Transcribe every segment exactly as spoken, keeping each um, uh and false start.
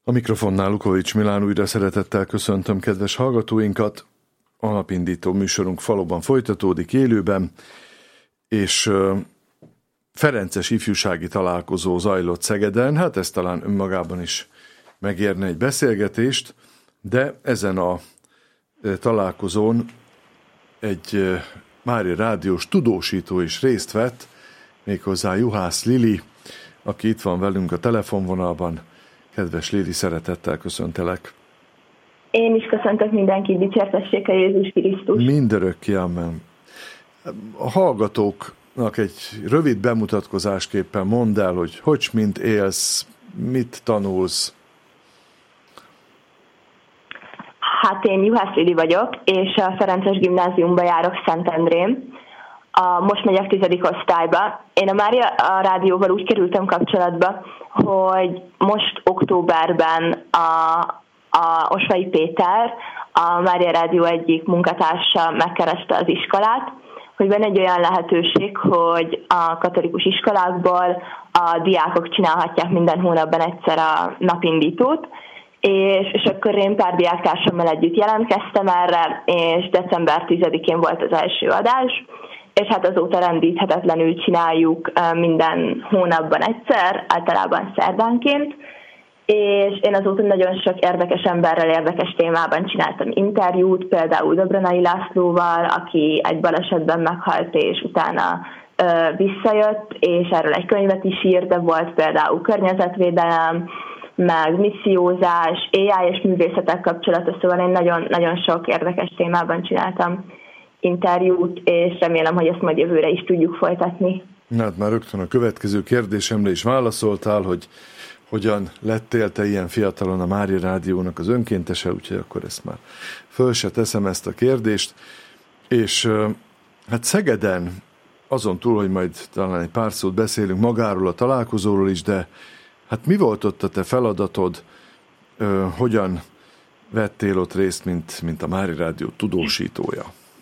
A mikrofonnál Lukovics Milán, újra szeretettel köszöntöm kedves hallgatóinkat. A napindító műsorunk valóban folytatódik élőben, és ferences ifjúsági találkozó zajlott Szegeden. Hát ez talán önmagában is megérne egy beszélgetést, de ezen a találkozón egy Mária Rádiós tudósító is részt vett, méghozzá Juhász Lili, aki itt van velünk a telefonvonalban. Kedves Lili, szeretettel köszöntelek. Én is köszöntök mindenkit, dicsértessék a Jézus Krisztus. Mindörökké, amen. A hallgatóknak egy rövid bemutatkozásképpen mondd el, hogy hogy mint élsz, mit tanulsz. Hát én Juhász Lili vagyok, és a Ferences Gimnáziumba járok Szentendrén. A, most megyek tizedik osztályba. Én a Mária a Rádióval úgy kerültem kapcsolatba, hogy most októberben a, a Osvai Péter, a Mária Rádió egyik munkatársa megkereste az iskolát, hogy van egy olyan lehetőség, hogy a katolikus iskolákból a diákok csinálhatják minden hónapban egyszer a napindítót, és, és akkor én pár diáktársammal együtt jelentkeztem erre, és december tizedikén volt az első adás, és hát azóta rendíthetetlenül csináljuk minden hónapban egyszer, általában szerdánként, és én azóta nagyon sok érdekes emberrel, érdekes témában csináltam interjút, például Dobronai Lászlóval, aki egy balesetben meghalt, és utána ö, visszajött, és erről egy könyvet is írt, de volt például környezetvédelem, meg missziózás, á i és művészetek kapcsolata, szóval én nagyon, nagyon sok érdekes témában csináltam interjút, és remélem, hogy ezt majd jövőre is tudjuk folytatni. Hát már rögtön a következő kérdésemre is válaszoltál, hogy hogyan lettél te ilyen fiatalon a Mária Rádiónak az önkéntese, úgyhogy akkor ezt már föl se teszem ezt a kérdést. És hát Szegeden, azon túl, hogy majd talán egy pár szót beszélünk magáról a találkozóról is, de hát mi volt ott a te feladatod, hogyan vettél ott részt, mint, mint a Mária Rádió tudósítója?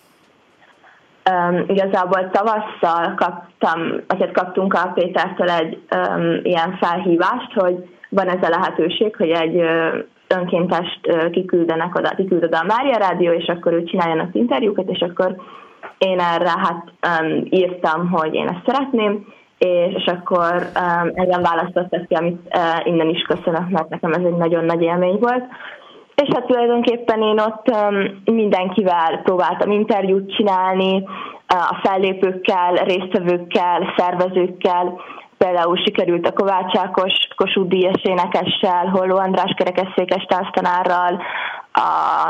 Um, igazából tavasszal kaptam, azért kaptunk a Pétertől egy um, ilyen felhívást, hogy van ez a lehetőség, hogy egy uh, önkéntest uh, kiküldenek oda, kiküld oda a Mária Rádió, és akkor ő csináljanak interjúkat, és akkor én erre hát um, írtam, hogy én ezt szeretném, és, és akkor um, engem választottak ki, amit uh, innen is köszönök, mert nekem ez egy nagyon nagy élmény volt. És hát tulajdonképpen én ott um, mindenkivel próbáltam interjút csinálni, uh, a fellépőkkel, résztvevőkkel, szervezőkkel. Például sikerült a Kovács Ákos Kossuth Díjas énekessel, Holló András kerekesszékes tánctanárral, a,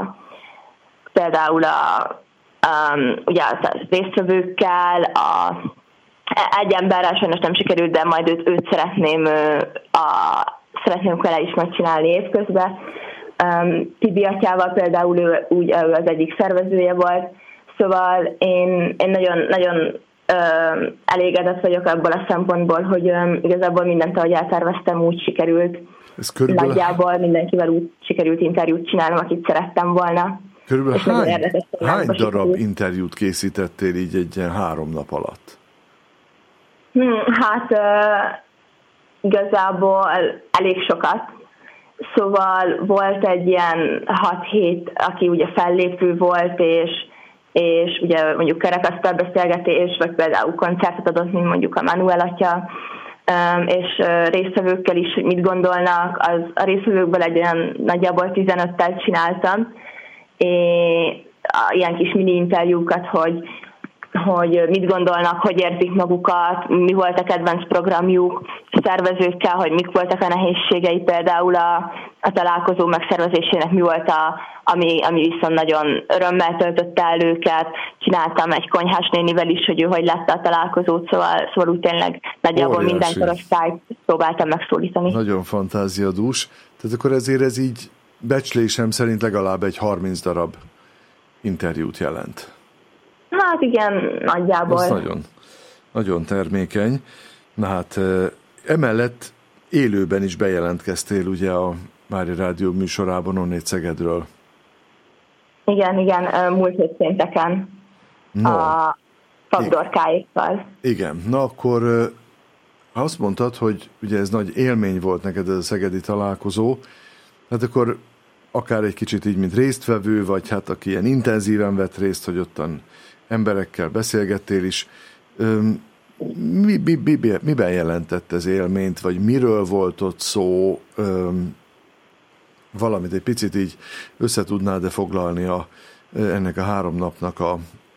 például a, um, ugye a résztvevőkkel, a, egy emberrel sajnos nem sikerült, de majd őt, őt szeretném, a, szeretném vele is megcsinálni évközben. Um, Tibi atyával például ő, úgy, ő az egyik szervezője volt, szóval én, én nagyon, nagyon um, elégedett vagyok abból a szempontból, hogy um, igazából mindent, ahogy elterveztem, úgy sikerült. Ez körülbelül... Nagyjából mindenkivel úgy sikerült interjút csinálnom, akit szerettem volna. Körülbelül hány, hány darab sikerült. Interjút készítettél így egy ilyen három nap alatt? Hmm, hát uh, igazából elég sokat. Szóval volt egy ilyen hat-hét, aki ugye fellépő volt, és, és ugye mondjuk kerekasztalbeszélgetés, vagy például koncertet adott, mint mondjuk a Manuel atya, és résztvevőkkel is mit gondolnak. Az, a résztvevőkből egy olyan nagyjából tizenöttel csináltam, és ilyen kis mini interjúkat, hogy hogy mit gondolnak, hogy érzik magukat, mi volt a kedvenc programjuk, szervezőkkel, hogy mik voltak a nehézségei, például a, a találkozó megszervezésének mi volt, a, ami, ami viszont nagyon örömmel töltötte el őket. Csináltam egy konyhás nénivel is, hogy ő hogy lett a találkozót, szóval, szóval úgy tényleg nagyjából óriási. Minden korosztályt próbáltam megszólítani. Nagyon fantáziadús. Tehát akkor ezért ez így becslésem szerint legalább egy harminc darab interjút jelent. Hát igen, nagyjából. Az nagyon, nagyon termékeny. Na hát emellett élőben is bejelentkeztél ugye a Mária Rádió műsorában onnét Szegedről. Igen, igen, múlt hét pénteken no. a Fabdorkáékkal. Igen, na akkor azt mondtad, hogy ugye ez nagy élmény volt neked ez a szegedi találkozó, Hát akkor akár egy kicsit így, mint résztvevő, vagy hát aki ilyen intenzíven vett részt, hogy ottan emberekkel beszélgettél is. Mi, mi, mi, miben jelentett ez élményt, vagy miről volt ott szó? Valamit egy picit így összetudnád-e foglalni a, ennek a három napnak a,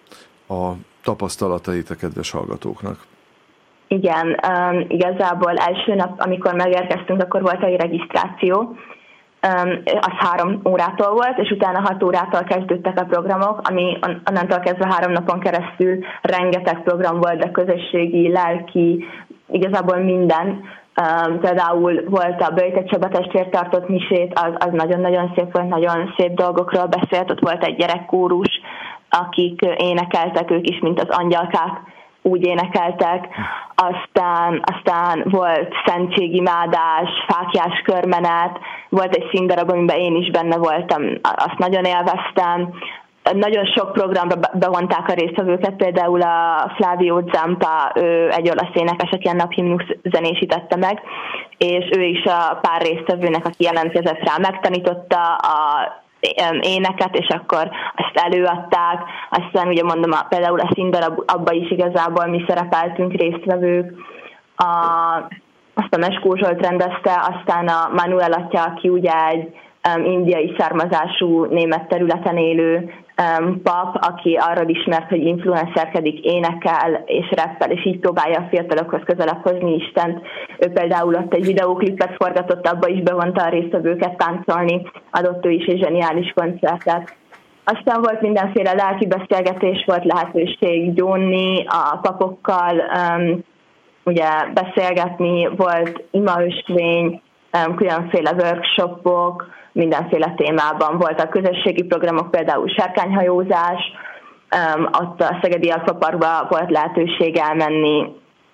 a tapasztalatait a kedves hallgatóknak? Igen, um, igazából első nap, amikor megérkeztünk, akkor volt egy regisztráció, um, az három órától volt, és utána hat órától kezdődtek a programok, ami onnantól kezdve három napon keresztül rengeteg program volt, de közösségi, lelki, igazából minden. Um, például volt a Böjte Csaba testvér tartott misét, az, az nagyon-nagyon szép volt, nagyon szép dolgokról beszélt, ott volt egy gyerekkórus, akik énekeltek, ők is, mint az angyalkák, úgy énekeltek, aztán, aztán volt szentségimádás, fáklyás körmenet, volt egy színdarab, amiben én is benne voltam, azt nagyon élveztem. Nagyon sok programra bevonták a résztvevőket, például a Flavio Zampa, ő egy olasz énekes, aki a naphimnusz zenésítette meg, és ő is a pár résztvevőnek, aki jelentkezett rá, megtanította a éneket, és akkor azt előadták. Aztán ugye mondom, a, például a színdarab, abban is igazából mi szerepeltünk résztvevők. A, azt a Meskó Zsolt rendezte, aztán a Manuel atya, aki ugye egy um, indiai származású német területen élő um, pap, aki arról ismert, hogy influencerkedik, énekel és rappel, és így próbálja a fiatalokhoz közelebb hozni Istent. Ő például ott egy videóklipet forgatott, abba is bevonta a résztvevőket táncolni, adott ő is egy zseniális koncertet. Aztán volt mindenféle lelki beszélgetés, volt lehetőség gyónni a papokkal, um, ugye beszélgetni, volt imaösvény, um, különféle workshopok, mindenféle témában voltak közösségi programok, például sárkányhajózás, um, ott a Szegedi Akvaparkba volt lehetőség elmenni,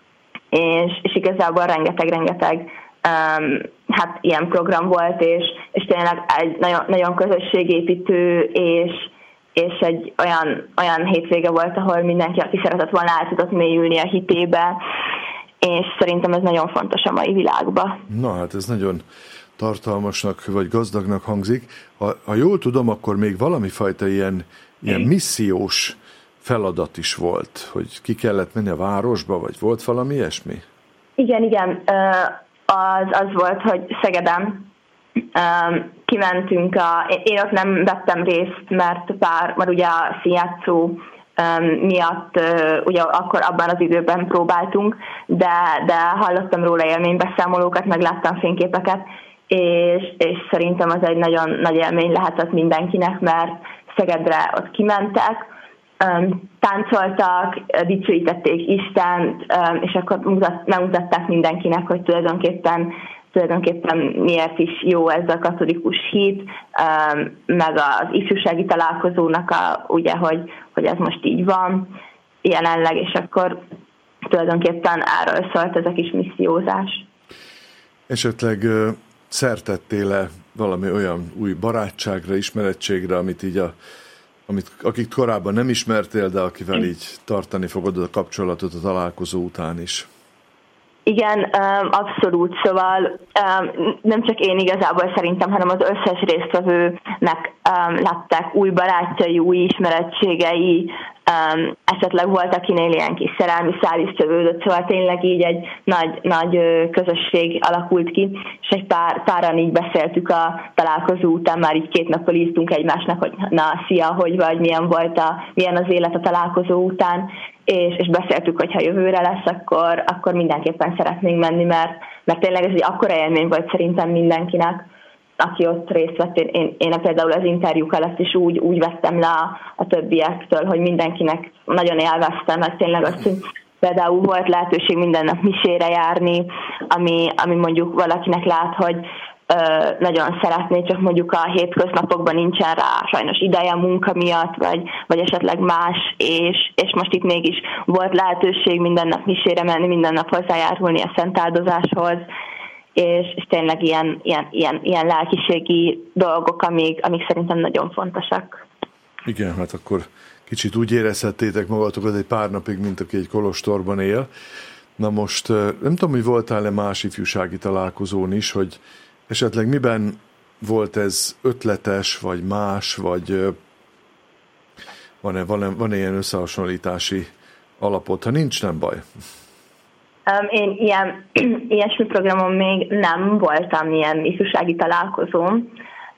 és, és igazából rengeteg-rengeteg um, hát ilyen program volt, és, és tényleg egy nagyon, nagyon közösségépítő, és, és egy olyan, olyan hétvége volt, ahol mindenki, aki szeretett volna, el tudott mélyülni a hitébe, és szerintem ez nagyon fontos a mai világban. Na hát ez nagyon tartalmasnak vagy gazdagnak hangzik. Ha, ha jól tudom, akkor még valami fajta ilyen, ilyen missziós feladat is volt, hogy ki kellett menni a városba, vagy volt valami ilyesmi? Igen, igen. Az, az volt, hogy Szegeden kimentünk, a, én ott nem vettem részt, mert pár, mert ugye a színjátszó miatt ugye akkor abban az időben próbáltunk, de, de hallottam róla élménybeszámolókat, meg láttam fényképeket, és, és szerintem az egy nagyon nagy élmény lehetett mindenkinek, mert Szegedre ott kimentek, táncoltak, dicsőítették Istent, és akkor mutat, megmutatták mindenkinek, hogy tulajdonképpen, tulajdonképpen miért is jó ez a katolikus hit, meg az ifjúsági találkozónak, a, ugye, hogy, hogy ez most így van jelenleg, és akkor tulajdonképpen erről szólt ez a kis missziózás. Esetleg szertettél-e valami olyan új barátságra, ismerettségre, amit így a amit, akik korábban nem ismertél, de akivel így tartani fogod a kapcsolatot a találkozó után is? Igen, abszolút. Szóval nem csak én igazából szerintem, hanem az összes résztvevőnek lettek új barátjai, új ismerettségei, esetleg volt, akinél ilyen kis szerelmi szál is csövődött, szóval tényleg így egy nagy, nagy közösség alakult ki, és egy pár, páran így beszéltük a találkozó után, már így két nappal írtunk egymásnak, hogy na, szia, hogy vagy, milyen volt a, milyen az élet a találkozó után, és, és beszéltük, hogy ha jövőre lesz, akkor, akkor mindenképpen szeretnénk menni, mert, mert tényleg ez egy akkora élmény volt szerintem mindenkinek, aki ott részt vett. Én, én, én például az interjúk alatt is úgy, úgy vettem le a, a többiektől, hogy mindenkinek nagyon élveztem, mert tényleg azt, hogy például volt lehetőség minden nap misére járni, ami, ami mondjuk valakinek lát, hogy ö, nagyon szeretné, csak mondjuk a hétköznapokban nincsen rá sajnos ideje munka miatt, vagy, vagy esetleg más, és, és most itt mégis volt lehetőség minden nap misére menni, minden nap hozzájárulni a szentáldozáshoz, és, és tényleg ilyen, ilyen, ilyen, ilyen lelkiségi dolgok, amik, amik szerintem nagyon fontosak. Igen, hát akkor kicsit úgy érezhettétek magatokat egy pár napig, mint aki egy kolostorban él. Na most nem tudom, hogy voltál-e más ifjúsági találkozón is, hogy esetleg miben volt ez ötletes, vagy más, vagy van-e, van-e, van-e ilyen összehasonlítási alapot? Ha nincs, nem baj. Um, én ilyen, ilyesmi programon még nem voltam, ilyen ifjúsági találkozón,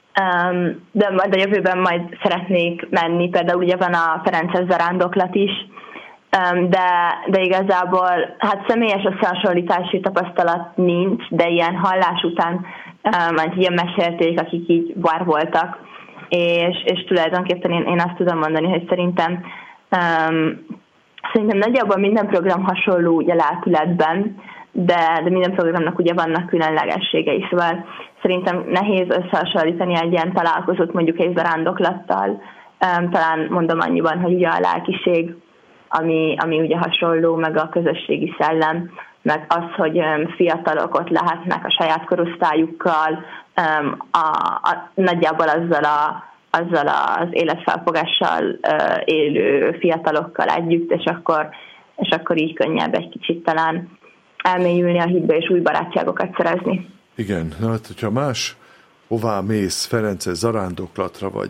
um, de majd a jövőben majd szeretnék menni, például ugye van a Ferences zarándoklat is, um, de, de igazából hát személyes összehasonlítási tapasztalat nincs, de ilyen hallás után um, majd ilyen mesélték, akik így vár voltak, és, és tulajdonképpen én, én azt tudom mondani, hogy szerintem um, Szerintem nagyjából minden program hasonló ugye lelkületben, de, de minden programnak ugye vannak különlegességei, szóval szerintem nehéz összehasonlítani egy ilyen találkozót mondjuk egy zarándoklattal. Um, talán mondom annyiban, hogy ugye a lelkiség, ami, ami ugye hasonló, meg a közösségi szellem, meg az, hogy um, fiatalok ott lehetnek a saját korosztályukkal, um, a, a, nagyjából azzal a azzal az életfelfogással uh, élő fiatalokkal együtt, és akkor, és akkor így könnyebb egy kicsit talán elmélyülni a hitbe, és új barátságokat szerezni. Igen, na hát, hogyha más hová mész, Ferences zarándoklatra, vagy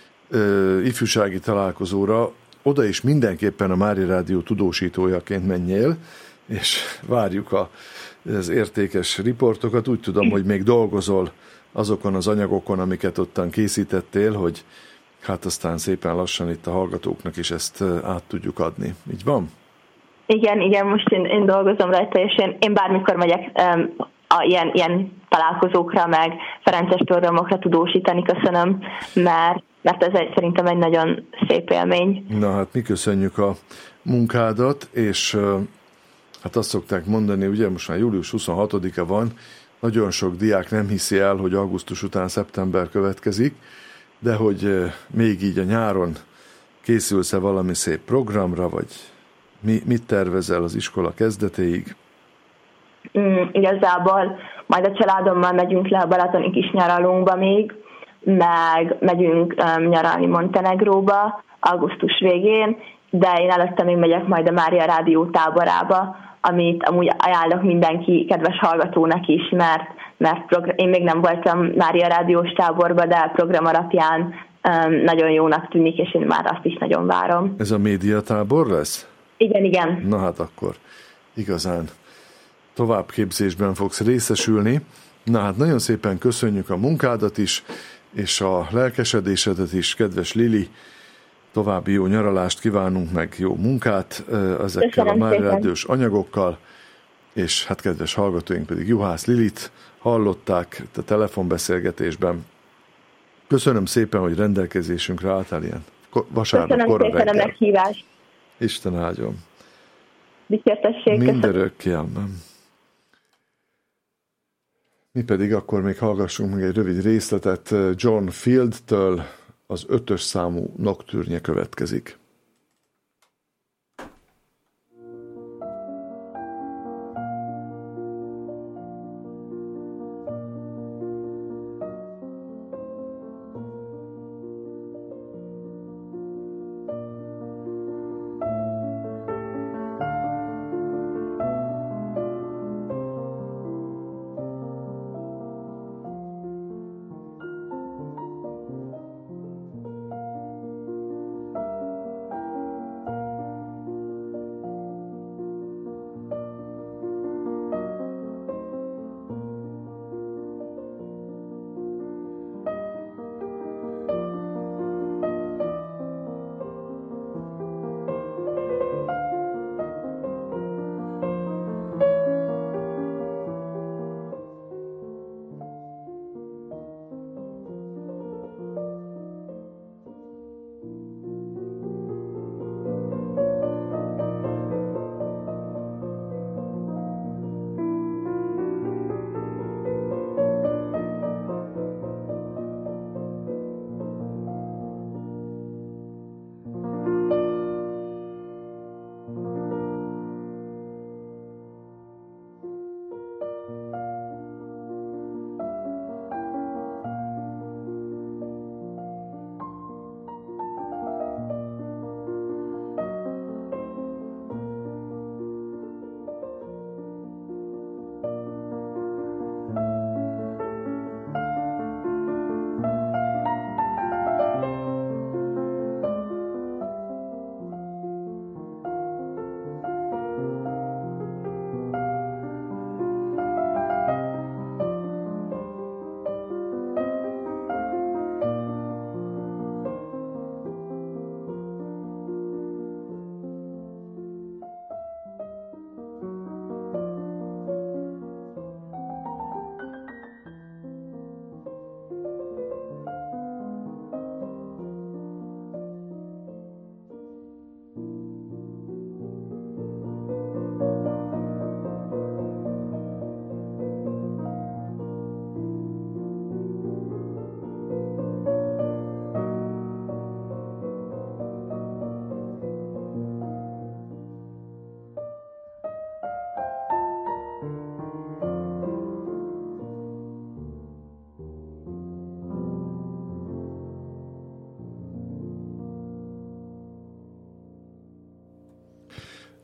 ö, ifjúsági találkozóra, oda is mindenképpen a Mária Rádió tudósítójaként menjél, és várjuk a, az értékes riportokat. Úgy tudom, hogy még dolgozol azokon az anyagokon, amiket ottan készítettél, hogy hát aztán szépen lassan itt a hallgatóknak is ezt át tudjuk adni. Így van? Igen, igen, most én, én dolgozom rajta, és én, én bármikor megyek um, a ilyen, ilyen találkozókra, meg Ferences programokra tudósítani, köszönöm, mert, mert ez egy, szerintem egy nagyon szép élmény. Na hát mi köszönjük a munkádat, és hát azt szokták mondani, ugye most már július huszonhatodika van, nagyon sok diák nem hiszi el, hogy augusztus után szeptember következik, de hogy még így a nyáron készülsz-e valami szép programra, vagy mi, mit tervezel az iskola kezdetéig? Mm, igazából majd a családommal megyünk le a balatoni kis nyaralunkba még, meg megyünk um, nyaralni Montenegróba augusztus végén, de én előtte még megyek majd a Mária Rádió táborába, amit amúgy ajánlok mindenki, kedves hallgatónak is, mert, mert progr- én még nem voltam Mária Rádiós táborba, de program alapján um, nagyon jónak tűnik, és én már azt is nagyon várom. Ez a médiatábor lesz? Igen, igen. Na hát akkor igazán továbbképzésben fogsz részesülni. Na hát nagyon szépen köszönjük a munkádat is, és a lelkesedésedet is, kedves Lili. További jó nyaralást kívánunk, meg jó munkát ezekkel Köszönöm a Mária Rádiós anyagokkal, és hát kedves hallgatóink pedig Juhász Lilit hallották a telefonbeszélgetésben. Köszönöm szépen, hogy rendelkezésünkre álltál ilyen vasárnap korra reggel. Köszönöm szépen a meghívást. Isten áldjon. Dicsértesség. Mindörökké, amen. Mi pedig akkor még hallgassunk meg egy rövid részletet John Fieldtől, az ötös számú noktűrnye következik.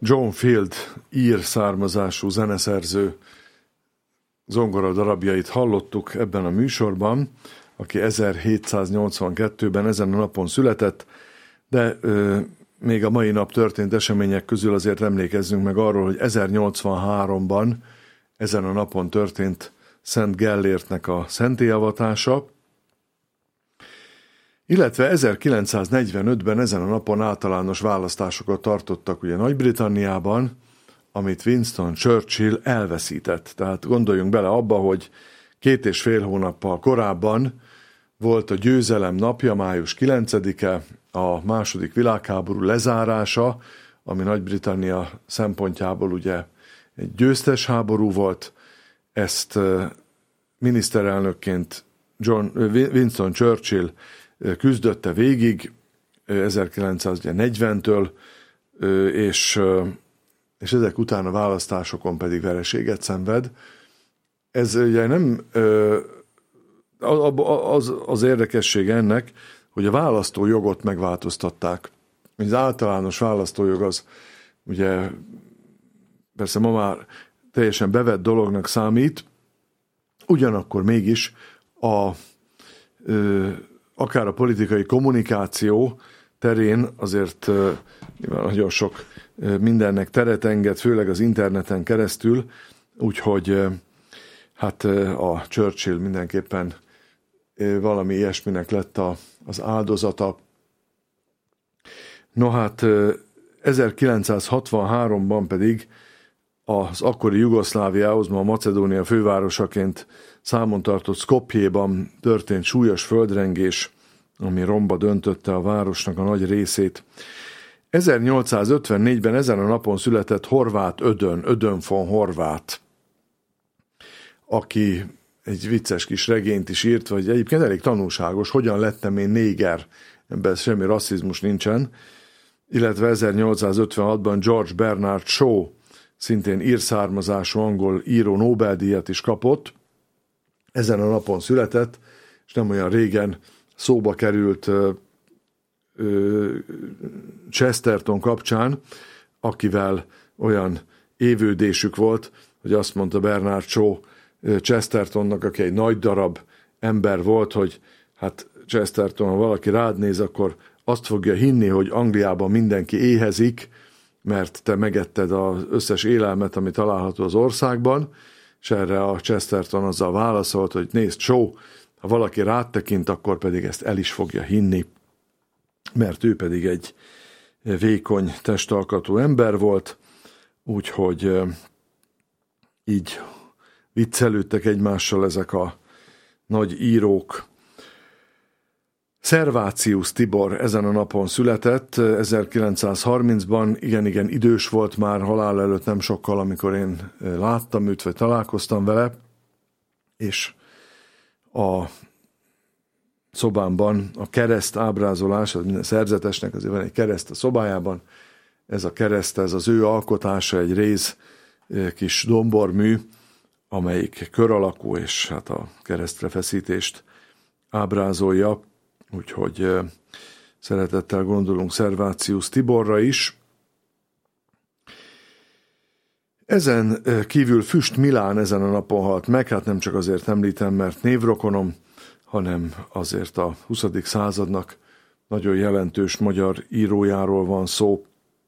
John Field ír származású zeneszerző zongora darabjait hallottuk ebben a műsorban, aki ezerhétszáznyolcvankettőben ezen a napon született, de ö, még a mai nap történt események közül azért emlékezzünk meg arról, hogy ezernyolcvanháromban ezen a napon történt Szent Gellértnek a szentélyavatása, illetve ezerkilencszáznegyvenötben ezen a napon általános választásokat tartottak ugye Nagy-Britanniában, amit Winston Churchill elveszített. Tehát gondoljunk bele abba, hogy két és fél hónappal korábban volt a győzelem napja, május kilencedike, a második világháború lezárása, ami Nagy-Britannia szempontjából ugye egy győztes háború volt. Ezt miniszterelnökként John, Winston Churchill küzdötte végig ezerkilencszáznegyventől, és, és ezek után a választásokon pedig vereséget szenved. Ez ugye nem az, az érdekesség ennek, hogy a választójogot megváltoztatták. Az általános választójog az ugye persze ma már teljesen bevett dolognak számít, ugyanakkor mégis a, ö, akár a politikai kommunikáció terén azért ö, nagyon sok ö, mindennek teret enged, főleg az interneten keresztül, úgyhogy ö, hát ö, a Churchill mindenképpen ö, valami ilyesminek lett a, az áldozata. No hát ö, ezerkilencszázhatvanháromban pedig az akkori Jugoszláviához, ma Macedónia fővárosaként számon tartott Skopjéban történt súlyos földrengés, ami romba döntötte a városnak a nagy részét. ezernyolcszázötvennégyben ezen a napon született Horváth Ödön, Ödön von Horváth, aki egy vicces kis regényt is írt, vagy egyébként elég tanulságos, hogyan lettem én néger, ebben semmi rasszizmus nincsen, illetve ezernyolcszázötvenhatban George Bernard Shaw, szintén ír származású angol író Nobel-díjat is kapott. Ezen a napon született, és nem olyan régen szóba került ö, ö, Chesterton kapcsán, akivel olyan évődésük volt, hogy azt mondta Bernard Shaw Chestertonnak, aki egy nagy darab ember volt, hogy hát Chesterton, ha valaki rád néz, akkor azt fogja hinni, hogy Angliában mindenki éhezik, mert te megetted az összes élelmet, ami található az országban, és erre a Chesterton azzal válaszolt, hogy nézd, Shaw, ha valaki rád tekint, akkor pedig ezt el is fogja hinni, mert ő pedig egy vékony testalkatú ember volt, úgyhogy így viccelődtek egymással ezek a nagy írók. Szervácius Tibor ezen a napon született, ezerkilencszázharmincban, igen-igen idős volt már, halál előtt nem sokkal, amikor én láttam őt, vagy találkoztam vele, és a szobámban a kereszt ábrázolás, az minden szerzetesnek azért van egy kereszt a szobájában, ez a kereszt, ez az ő alkotása, egy réz kis dombormű, amelyik kör alakú, és hát a keresztre feszítést ábrázolja, úgyhogy szeretettel gondolunk Szervácius Tiborra is. Ezen kívül Füst Milán ezen a napon halt meg, hát nem csak azért említem, mert névrokonom, hanem azért a huszadik századnak nagyon jelentős magyar írójáról van szó.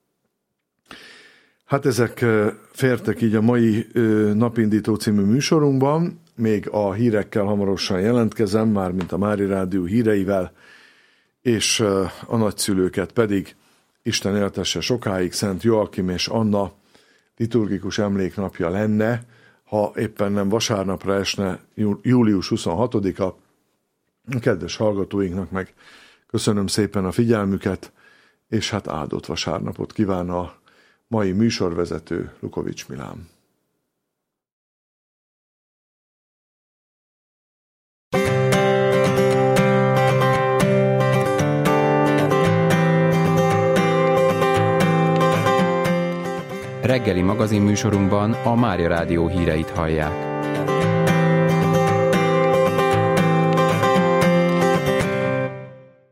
Hát ezek fértek így a mai Napindító című műsorunkban, még a hírekkel hamarosan jelentkezem, már mint a Mári Rádió híreivel, és a nagyszülőket pedig Isten éltesse sokáig, Szent Joakim és Anna liturgikus emléknapja lenne, ha éppen nem vasárnapra esne július huszonhatodika. A kedves hallgatóinknak meg köszönöm szépen a figyelmüket, és hát áldott vasárnapot kíván a mai műsorvezető Lukovics Milán. Reggeli magazinműsorunkban a Mária Rádió híreit hallják.